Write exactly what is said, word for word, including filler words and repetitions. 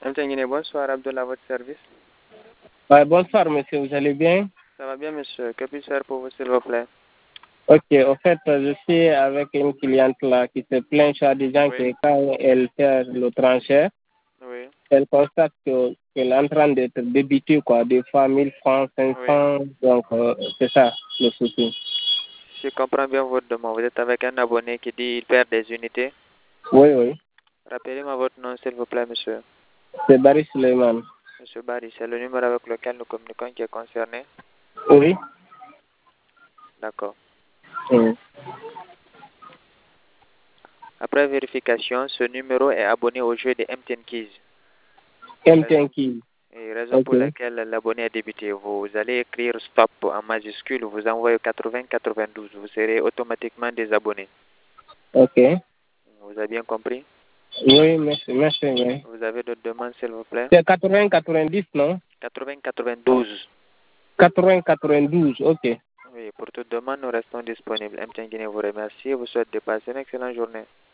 Mtengine, bonsoir, Abdullah, à votre service. Ouais, bonsoir, monsieur, vous allez bien? Ça va bien, monsieur. Que puis-je faire pour vous, s'il vous plaît? Ok, en fait, je suis avec une cliente là qui se plaint, disant Oui. que quand elle fait le transfert, Oui. elle constate que- qu'elle est en train d'être débitée, quoi, des fois mille francs, cinq cents, donc euh, c'est ça le souci. Je comprends bien votre demande. Vous êtes avec un abonné qui dit qu'il perd des unités. Oui, oui, Rappelez-moi votre nom, s'il vous plaît, monsieur. c'est Barry Suleiman. Monsieur Barry, c'est le numéro avec lequel nous communiquons qui est concerné. Oui. D'accord. Mm. Après vérification, ce numéro est abonné au jeu de M T N Keys. M T N Key. Et raison Ok. pour laquelle l'abonné est débuté. Vous allez écrire stop en majuscule, vous envoyez quatre-vingts quatre-vingt-douze. Vous serez automatiquement désabonné. Ok. Vous avez bien compris? Oui, merci, merci. Oui. Vous avez d'autres demandes, s'il vous plaît? C'est quatre-vingts quatre-vingt-dix, non? quatre-vingts quatre-vingt-douze. quatre-vingts quatre-vingt-douze, ok. Oui, pour toute demande, nous restons disponibles. M T N Guinée vous remercie et vous souhaite de passer une excellente journée.